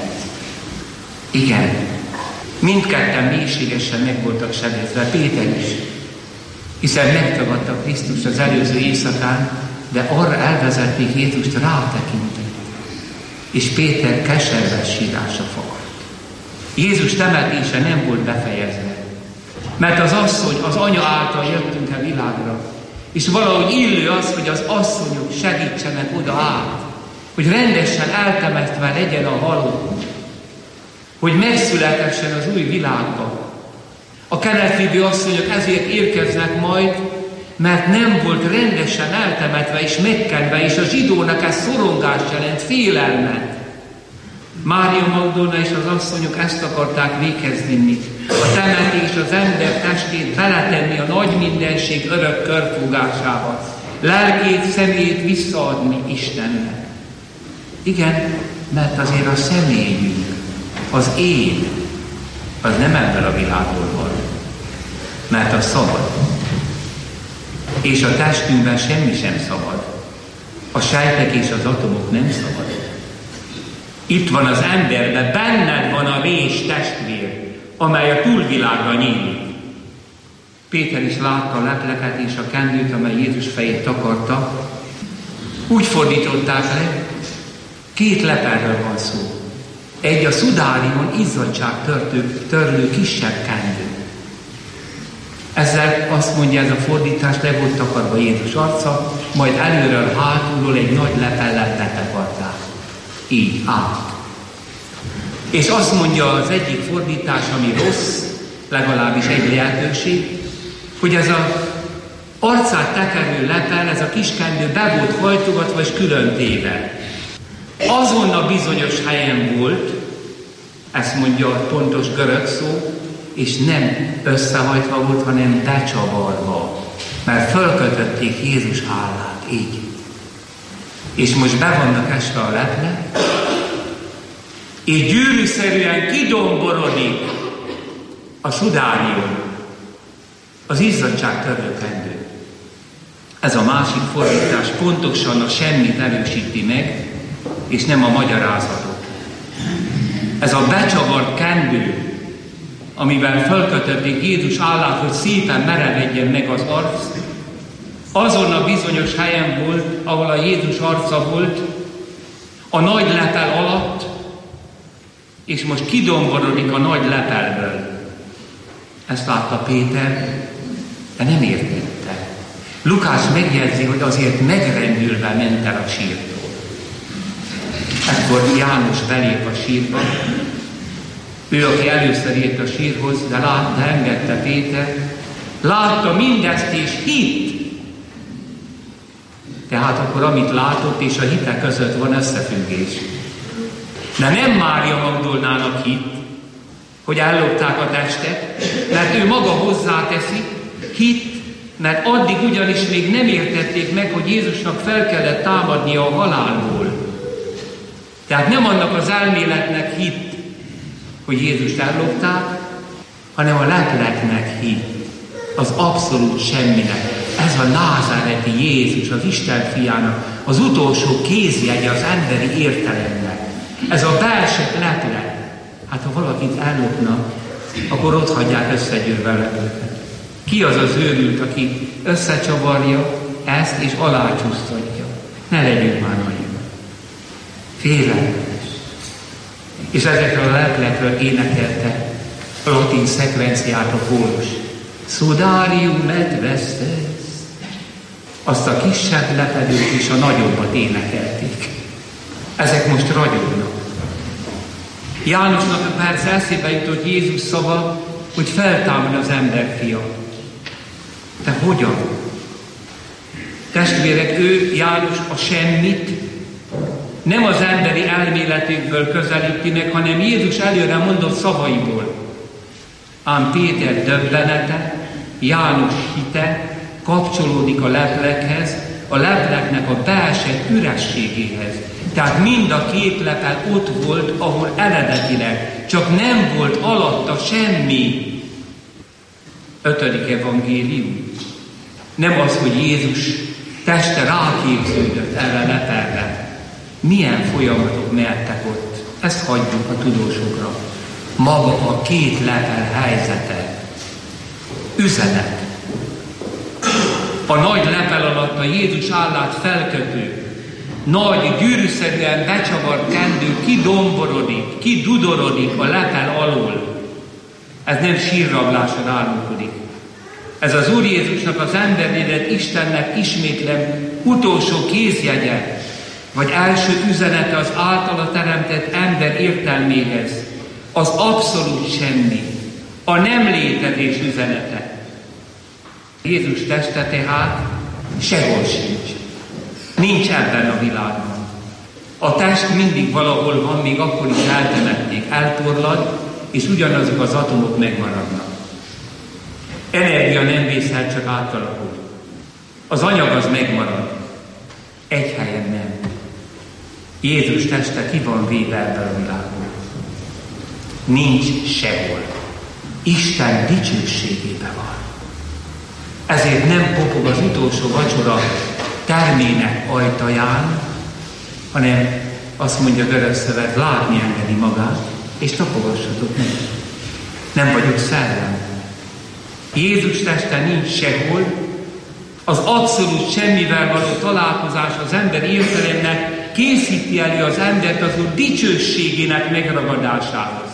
Speaker 6: Igen, mindketten mélységesen meg voltak sebezve, Péter is, hiszen megtagadta Krisztus az előző éjszakán, de arra elvezették Jézust, rátekintett. És Péter keserves sírásra fogadt. Jézus temetése nem volt befejezve, mert az asszony, az anya által jöttünk a világra, és valahogy illő az, hogy az asszonyok segítsenek oda át, hogy rendesen eltemetve legyen a halott, hogy megszületessen az új világban. A keletlévő asszonyok ezért érkeznek majd, mert nem volt rendesen eltemetve és megkenve, és a zsidónak ez szorongást jelent, félelmet. Mária Magdolna és az asszonyok ezt akarták véghez vinni. A temetés az ember testét beletenni a nagy mindenség örök körfogásába. Lelkét, személyét visszaadni Istennek. Igen, mert azért a személyünk, az én, az nem ebből a világból van, mert az szabad. És a testünkben semmi sem szabad. A sejtek és az atomok nem szabad. Itt van az emberben, benned van a rés testvér, amely a túlvilágra nyílik. Péter is látta a lepleket és a kendőt, amely Jézus fejét takarta. Úgy fordították le, két lepelről van szó. Egy a szudárion izzadságtörlő törlő kisebb kendő. Ezzel azt mondja, ez a fordítás, le volt takarva Jézus arca, majd előről, hátulról egy nagy lepellel betakarták. Így át. És azt mondja az egyik fordítás, ami rossz, legalábbis egy lehetőség, hogy ez a arcát tekerő lepel, ez a kiskendő be volt hajtogatva és külön téve. Azon a bizonyos helyen volt, ezt mondja a pontos görög szó, és nem összehajtva volt, hanem becsavarva, mert fölkötötték Jézus hálát, így. És most be vannak esve a leplek, és gyűrűszerűen kidomborodik a szudárion, az izzadságtörlő kendő. Ez a másik fordítás pontosan a semmit erősíti meg, és nem a magyarázatot. Ez a becsavart kendő, amivel fölkötötték Jézus állát, hogy szépen merevedjen meg az arc, azon a bizonyos helyen volt, ahol a Jézus arca volt, a nagy lepel alatt, és most kidomborodik a nagy lepelből. Ezt látta Péter, de nem értette. Lukács megjegyzi, hogy azért megrendülve ment el a sírtól. Ekkor János belép a sírba. Ő, aki először ért a sírhoz, de látta, engedte Péter, látta mindezt és hitt. Tehát akkor amit látott és a hite között van összefüggés. De nem Mária Magdolnának hitt, hogy ellopták a testet, mert ő maga hozzáteszi, hitt, mert addig ugyanis még nem értették meg, hogy Jézusnak fel kellett támadnia a halálból. Tehát nem annak az elméletnek hitt, hogy Jézust ellopták, hanem a lepleknek hitt, az abszolút semminek. Ez a názáreti Jézus, az Isten fiának, az utolsó kézjegye az emberi értelemnek. Ez a belső leplek. Hát ha valakit ellopnak, akkor ott hagyják összegyűrve lepleket. Ki az az őrült, aki összecsavarja ezt és alácsúsztatja? Ne legyünk már nagyon. Félelmetes. És ezekről a leplekről énekelte a latin szekvenciát a kórus. Sudarium et vestes. Azt a kisebb lepedőt és a nagyobbat énekelték. Ezek most ragyognak. Jánosnak persze eszébe jutott Jézus szava, hogy feltámad az emberfia. De hogyan? Testvérek, ő, János a semmit nem az emberi elméletükből közelíti meg, hanem Jézus előre mondott szavaiból. Ám Péter döbbenete, János hite kapcsolódik a leplekhez, a lepleknek a beesett ürességéhez. Tehát mind a két lepel ott volt, ahol eredetileg, csak nem volt alatta semmi. Ötödik evangélium. Nem az, hogy Jézus teste ráképződött erre a lepelre. Milyen folyamatok mehettek ott? Ezt hagyjuk a tudósokra. Maga a két lepel helyzete. Üzenet. A nagy lepel alatt a Jézus állát felkötő, nagy, gyűrűszerűen becsavart kendő kidomborodik, kidudorodik a lepel alól. Ez nem sírrablásra álmodik. Ez az Úr Jézusnak, az embernélet Istennek ismétlem utolsó kézjegye, vagy első üzenete az általa teremtett ember értelméhez. Az abszolút semmi, a nem létezés üzenete. Jézus teste tehát sehol sincs. Nincs ebben a világban. A test mindig valahol van, még akkor is eltemették, eltorlad, és ugyanazok az atomok megmaradnak. Energia nem vészhet, csak átalakul. Az anyag az megmarad. Egy helyen nem. Jézus teste ki van véve ebben a világban. Nincs sehol. Isten dicsőségében van. Ezért nem popog az utolsó vacsora termének ajtaján, hanem azt mondja Görög szöveg, látni engedi magát, és tapogassatok meg. Nem vagyok szellem. Jézus teste nincs sehol, az abszolút semmivel való találkozás az ember értelemnek készíti elő az embert az Úr dicsőségének megragadásához.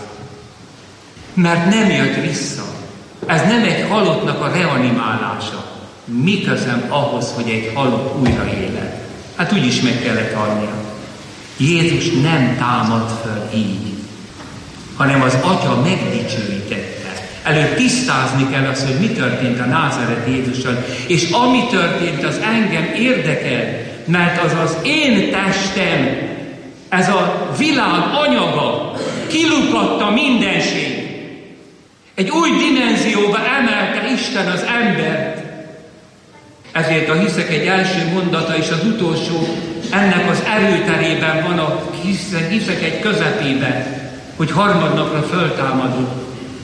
Speaker 6: Mert nem jött vissza. Ez nem egy halottnak a reanimálása. Mi közöm ahhoz, hogy egy halott újra élet? Hát úgyis meg kellett halnia. Jézus nem támad föl így, hanem az Atya megdicsőítette. Előbb tisztázni kell azt, hogy mi történt a názáreti Jézussal, és ami történt, az engem érdekel, mert az az én testem, ez a világ anyaga, kilukatta mindenség. Egy új dimenzióba emelte Isten az embert. Ezért a hiszek egy első mondata és az utolsó ennek az erőterében van, a hiszek egy közepében, hogy harmadnapra föltámadott.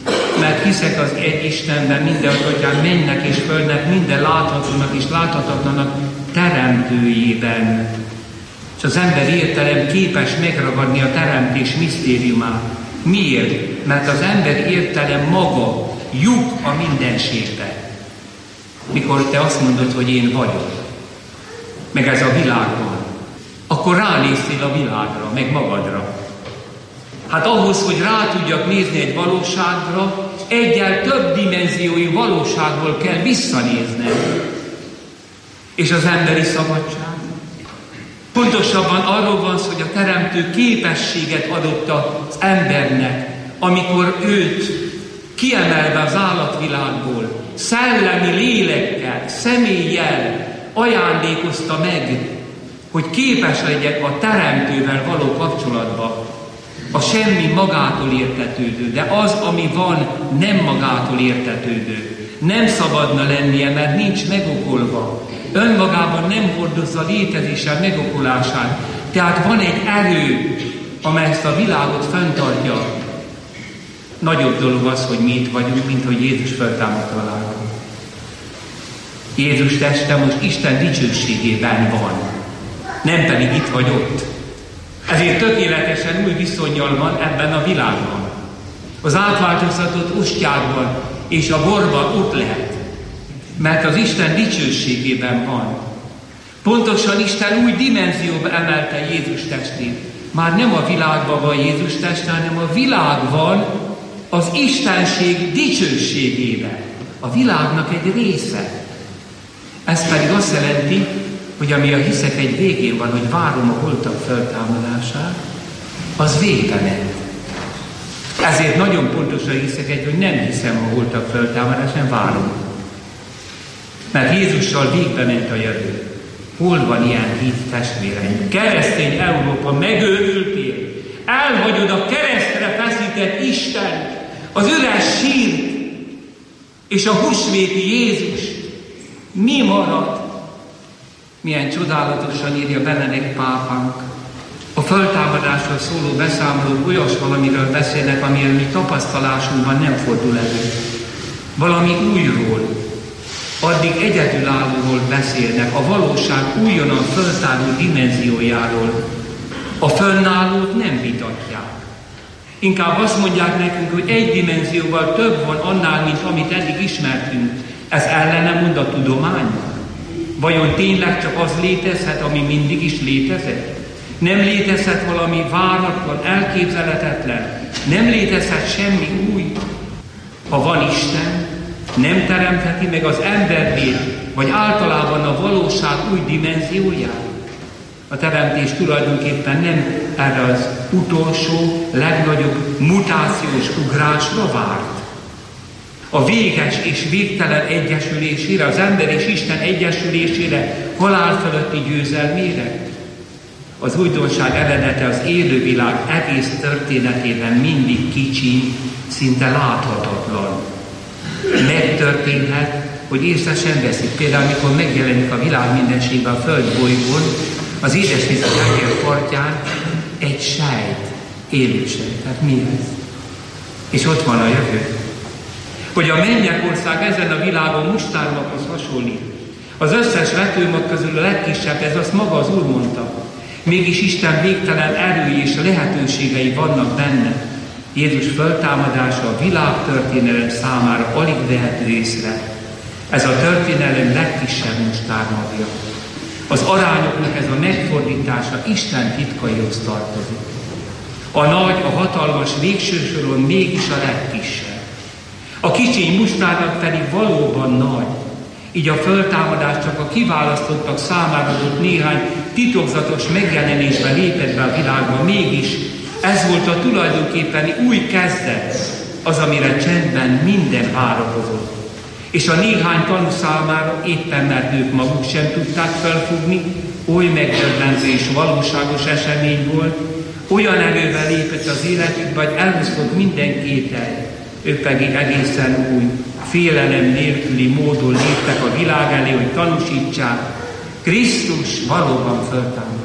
Speaker 6: mert hiszek az egy Istenben, minden atyán, mennek és földnek, minden láthatónak és láthatatlanak teremtőjében. És az ember értelem képes megragadni a teremtés misztériumát. Miért? Mert az ember értelem maga lyuk a mindenségbe. Mikor te azt mondod, hogy én vagyok, meg ez a világban, akkor ránéztél a világra, meg magadra. Hát ahhoz, hogy rá tudjak nézni egy valóságra, egyel több dimenziói valóságból kell visszanéznem. És az emberi szabadság. Pontosabban arról van szó, hogy a teremtő képességet adott az embernek, amikor őt kiemelve az állatvilágból, szellemi lélekkel, személlyel ajándékozta meg, hogy képes legyek a teremtővel való kapcsolatba. A semmi magától értetődő, de az, ami van, nem magától értetődő. Nem szabadna lennie, mert nincs megokolva. Önmagában nem hordozza létezéssel megokolását. Tehát van egy erő, amely ezt a világot fenntartja. Nagyobb dolog az, hogy mi itt vagyunk, mint hogy Jézus feltámadt a világon. Jézus teste most Isten dicsőségében van, nem pedig itt vagy ott. Ezért tökéletesen új viszonnyal van ebben a világban. Az átváltoztatott ostjában és a borban ott lehet. Mert az Isten dicsőségében van. Pontosan Isten új dimenzióba emelte Jézus testét. Már nem a világban van Jézus teste, hanem a világ van az Istenség dicsőségében. A világnak egy része. Ez pedig azt jelenti, hogy ami a hiszek egy végén van, hogy várom a holtak feltámadását, az végbe ment. Ezért nagyon pontosan hiszek egy, hogy nem hiszem a holtak feltámadását, nem várom. Mert Jézussal végbe ment a jövő. Hol van ilyen hit, testvéreim? Keresztény Európa, megőrültél. Elhagyod a keresztre feszített Istent, az üres sírt, és a húsvéti Jézus. Mi marad? Milyen csodálatosan írja Benedikt pápánk. A föltámadásról szóló beszámolók olyas valamiről beszélnek, amiről mi tapasztalásunkban nem fordul elő. Valami újról, addig egyedülállóról beszélnek, a valóság újonnan föltáró dimenziójáról. A fönnállót nem vitatják. Inkább azt mondják nekünk, hogy egy dimenzióval több van annál, mint amit eddig ismertünk. Ez ellene mond a tudománynak? Vajon tényleg csak az létezhet, ami mindig is létezett? Nem létezhet valami váratlan, elképzelhetetlen? Nem létezhet semmi új? Ha van Isten, nem teremtheti meg az emberlét, vagy általában a valóság új dimenzióját? A teremtés tulajdonképpen nem erre az utolsó, legnagyobb mutációs ugrásra várt. A véges és végtelen egyesülésére, az ember és Isten egyesülésére, halál fölötti győzelmére. Az újdonság eredete az élővilág egész történetében mindig kicsi, szinte láthatatlan. Megtörténhet, hogy észre sem veszik. Például, mikor megjelenik a világ mindenségben a földbolygón, az édesvíz tenger partján egy sejt, élő sejt. Tehát mi ez? És ott van a jövő. Hogy a mennyekország ezen a világon mustármaghoz hasonlít. Az összes vetőmag közül a legkisebb, ez azt maga az Úr mondta. Mégis Isten végtelen erői és lehetőségei vannak benne. Jézus föltámadása a világtörténelem számára alig vehető észre. Ez a történelem legkisebb mustármagja. Az arányoknak ez a megfordítása Isten titkaihoz tartozik. A nagy, a hatalmas végső soron mégis a legkisebb. A kicsiny mustárnak pedig valóban nagy. Így a föltámadás csak a kiválasztottak számára adott néhány titokzatos megjelenésben lépett be a világba. Mégis ez volt a tulajdonképpeni új kezdet, az, amire csendben minden várakozott. És a néhány tanú számára éppen, mert ők maguk sem tudták felfogni, oly megdöbbentő és valóságos esemény volt, olyan erővel lépett az életükbe, hogy elhúzott minden kétel. Ők pedig egészen új, félelem nélküli módon léptek a világ elé, hogy tanúsítsák, Krisztus valóban föltámad.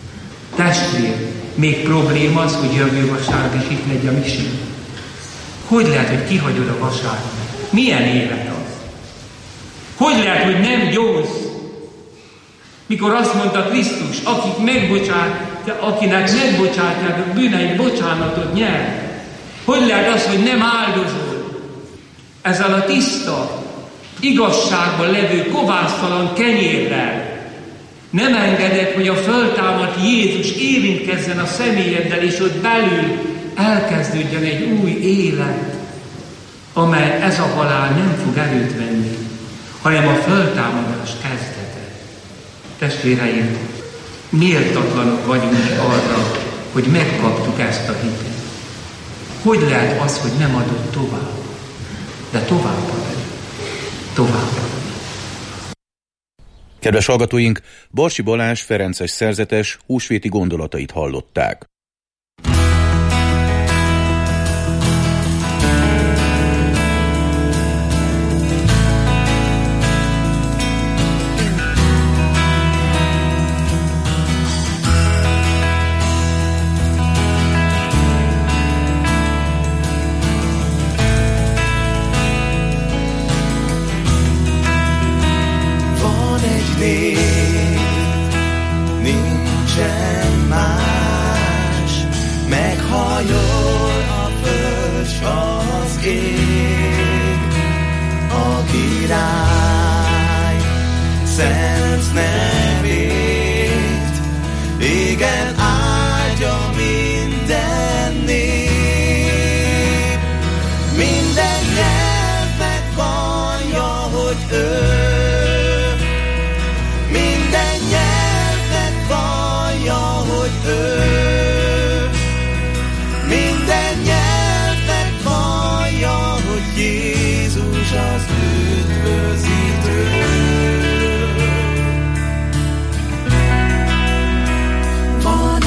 Speaker 6: Testvér, még probléma az, hogy jövő vasárnap is itt megy a mise. Hogy lehet, hogy kihagyod a vasárnapot? Milyen élet az? Hogy lehet, hogy nem gyógysz? Mikor azt mondta Krisztus, akik megbocsát, akinek megbocsátják a bűneit, bocsánatot nyer. Hogy lehet az, hogy nem áldozol? Ezzel a tiszta, igazságban levő, kovásztalan kenyérrel nem engeded, hogy a föltámadt Jézus érintkezzen a személyeddel, és ott belül elkezdődjön egy új élet, amely ez a halál nem fog erőt venni, hanem a föltámadás kezdete. Testvéreim, méltatlanok vagyunk arra, hogy megkaptuk ezt a hitet. Hogy lehet az, hogy nem adott tovább? De továbbadni. Továbbadni.
Speaker 3: Kedves hallgatóink, Barsi Balázs ferences szerzetes húsvéti gondolatait hallották.
Speaker 7: Nincsen más, meghajol a föld s az ég, a király szent nevét, igen áldja minden nép, minden nyelvnek vallja, hogy ő. Ő. Minden nyelvnek vallja, hogy Jézus az üdvözítő. Van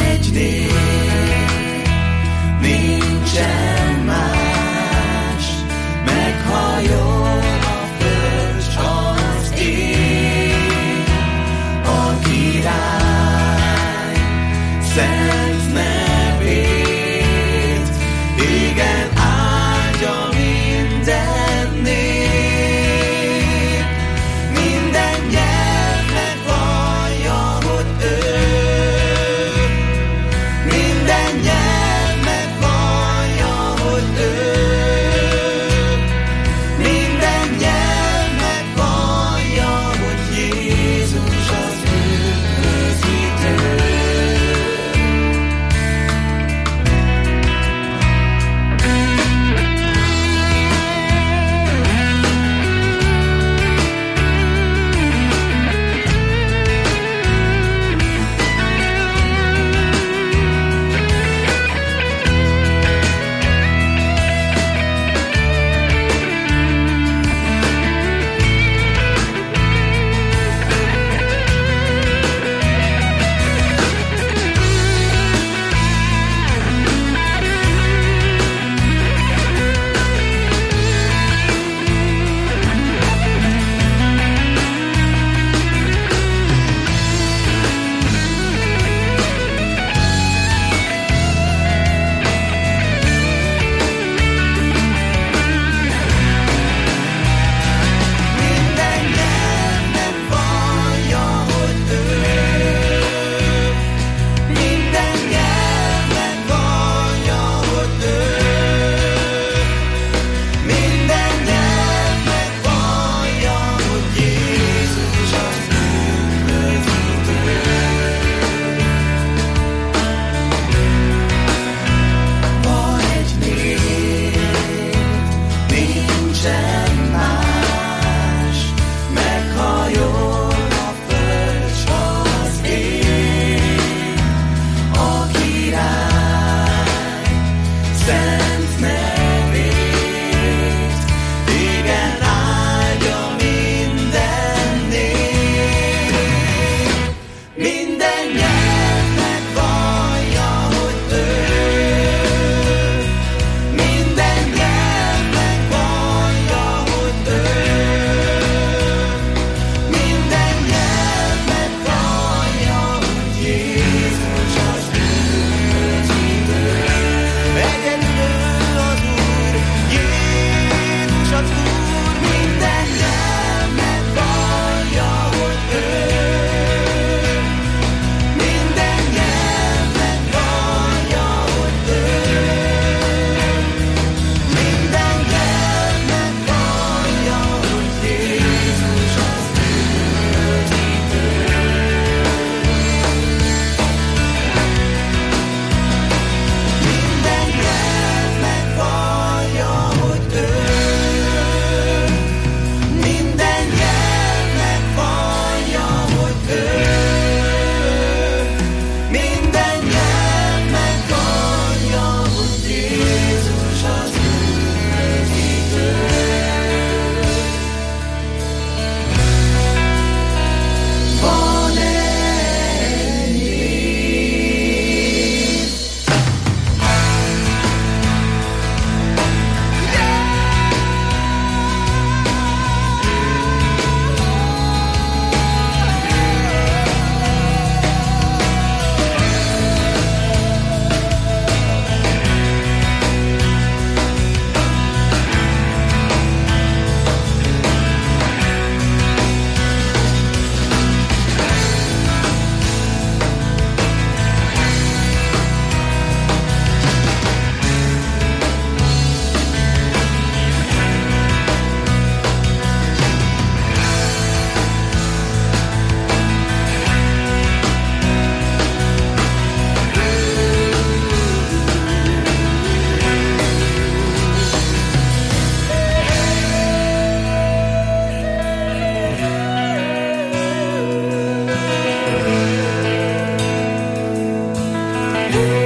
Speaker 7: Thank you.